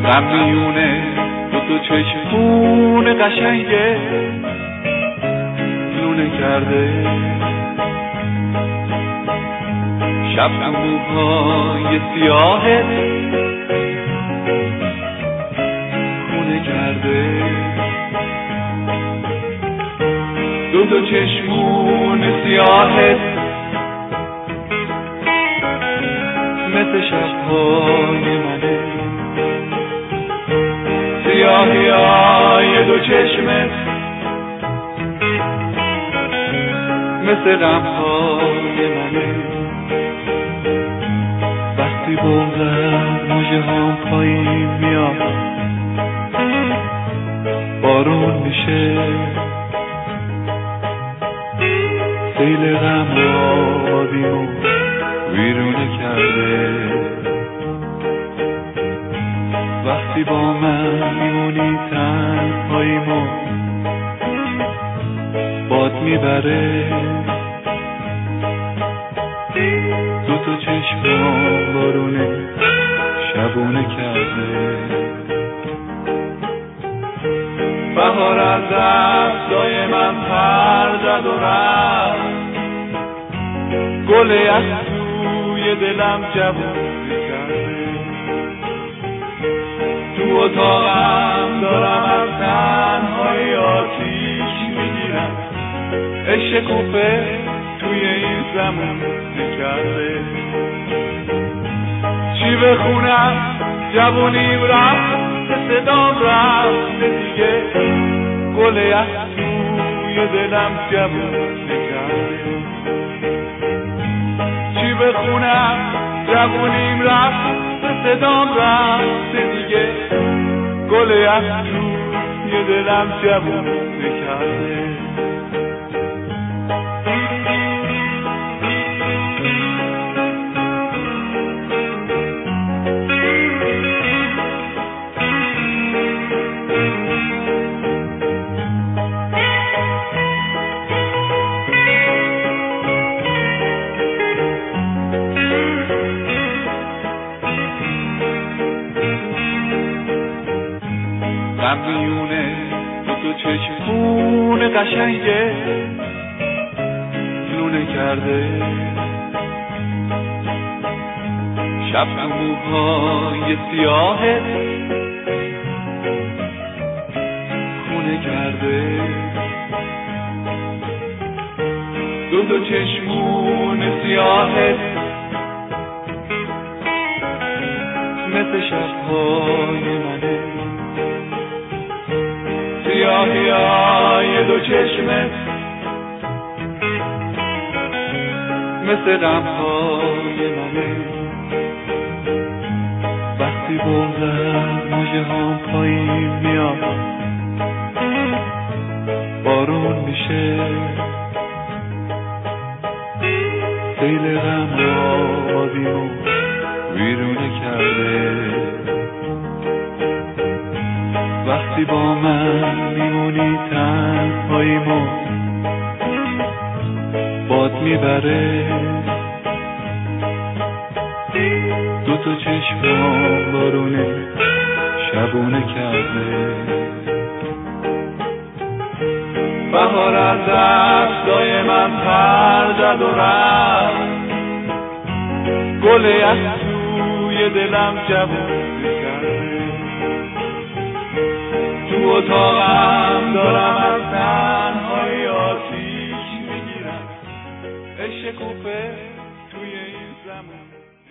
غم میونه دو چشمون قشنگه لونه کرده، شب موهای سیاهت خونه کرده، دو چشمون سیاهت مثل شبهای منه، سیاهی های دو چشمت مثل غمهای منه. وقتی بغزم موجه هم پایین میاد بارون میشه، سیل غم آبیمو ویرونه کرده. وقتی با من میمونی تنهاییمو باد میبره، دو چشمم بارونه شبونه کرده. بهار از دستای من پر زد و رفت، گل از توی دلم جوونه کرده. تو اتاقم دارم از تنهایی آتیش میگیرم، عشق کوفه توی این زمان نکرده. چی بخونم جوونیم رفت، صدام رفت دیگه، گل از توی دلم جوون نکرده. چی بخونم جوونیم رفت، صدام رفت دیگه، گل از توی دلم جوون نکرده. غم میونه دو چشمون قشنگه لونه کرده، شب موهای سیاهت خونه کرده. دو چشمون سیاهت مثل شبهای منه، سیاهی های دو چشمت مثل غمهای منه. وقتی بغزم موجه هم پایین میاد بارون میشه، سیل غم آبیمو ویرونه کرده. وقتی با من میمونی تنهاییمو باد میبره، دو چشمم بارونه شبونه کرده. بهار از دستای من پر زد و رفت، گل از توی دلم جوونه کرده. تو اتاقم دارم از تنهایی آتیش میگیرم، عشق کوفه توی این زمان